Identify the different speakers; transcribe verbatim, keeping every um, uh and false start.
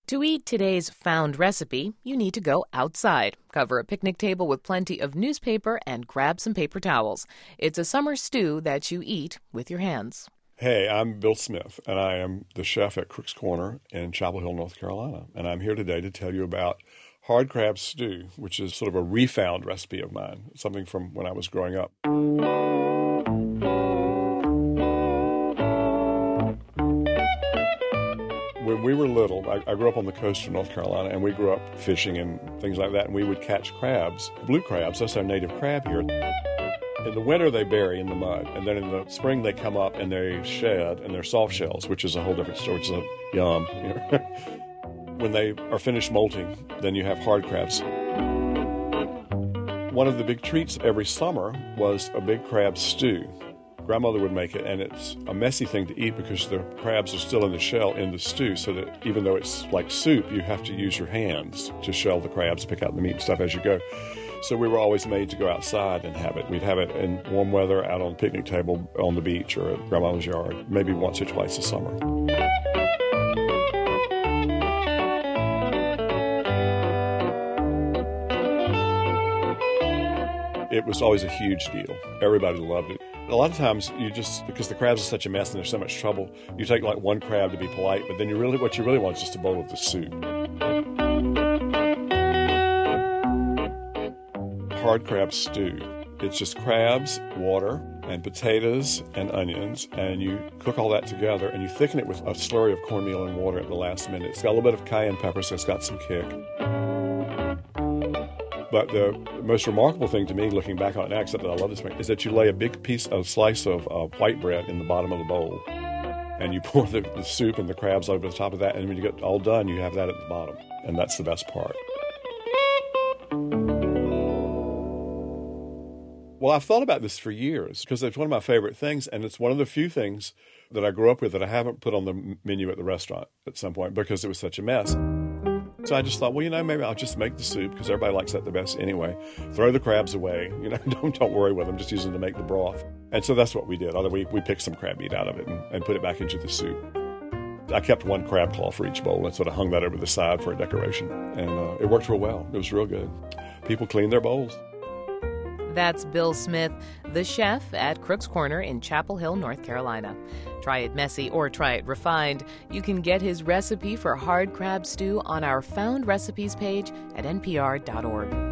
Speaker 1: To eat today's found recipe, you need to go outside, cover a picnic table with plenty of newspaper, and grab some paper towels. It's a summer stew that you eat with your hands.
Speaker 2: Hey, I'm Bill Smith, and I am the chef at Crook's Corner in Chapel Hill, North Carolina. And I'm here today to tell you about hard crab stew, which is sort of a refound recipe of mine, something from when I was growing up. When we were little, I, I grew up on the coast of North Carolina, and we grew up fishing and things like that, and we would catch crabs, blue crabs. That's our native crab here. In the winter, they bury in the mud, and then in the spring, they come up and they shed, and they're soft shells, which is a whole different story. Which is a yum. You know? When they are finished molting, then you have hard crabs. One of the big treats every summer was a big crab stew. Grandmother would make it, and it's a messy thing to eat because the crabs are still in the shell in the stew, so that even though it's like soup, you have to use your hands to shell the crabs, pick out the meat and stuff as you go. So we were always made to go outside and have it. We'd have it in warm weather out on the picnic table on the beach or at Grandmother's yard, maybe once or twice a summer. It was always a huge deal. Everybody loved it. A lot of times, you just, because the crabs are such a mess and there's so much trouble, you take like one crab to be polite, but then you really, what you really want is just a bowl of the soup. Hard crab stew. It's just crabs, water, and potatoes and onions, and you cook all that together, and you thicken it with a slurry of cornmeal and water at the last minute. It's got a little bit of cayenne pepper, so it's got some kick. But the most remarkable thing to me, looking back on it now, except that I love this one, is that you lay a big piece, a slice of uh, white bread in the bottom of the bowl, and you pour the, the soup and the crabs over the top of that, and when you get all done, you have that at the bottom, and that's the best part. Well, I've thought about this for years because it's one of my favorite things, and it's one of the few things that I grew up with that I haven't put on the menu at the restaurant at some point because it was such a mess. So I just thought, well, you know, maybe I'll just make the soup because everybody likes that the best anyway. Throw the crabs away. You know, don't, don't worry with them. Just use them to make the broth. And so that's what we did. Although we, we picked some crab meat out of it and, and put it back into the soup. I kept one crab claw for each bowl and sort of hung that over the side for a decoration. And uh, it worked real well. It was real good. People cleaned their bowls.
Speaker 1: That's Bill Smith, the chef at Crook's Corner in Chapel Hill, North Carolina. Try it messy or try it refined. You can get his recipe for hard crab stew on our Found Recipes page at N P R dot org.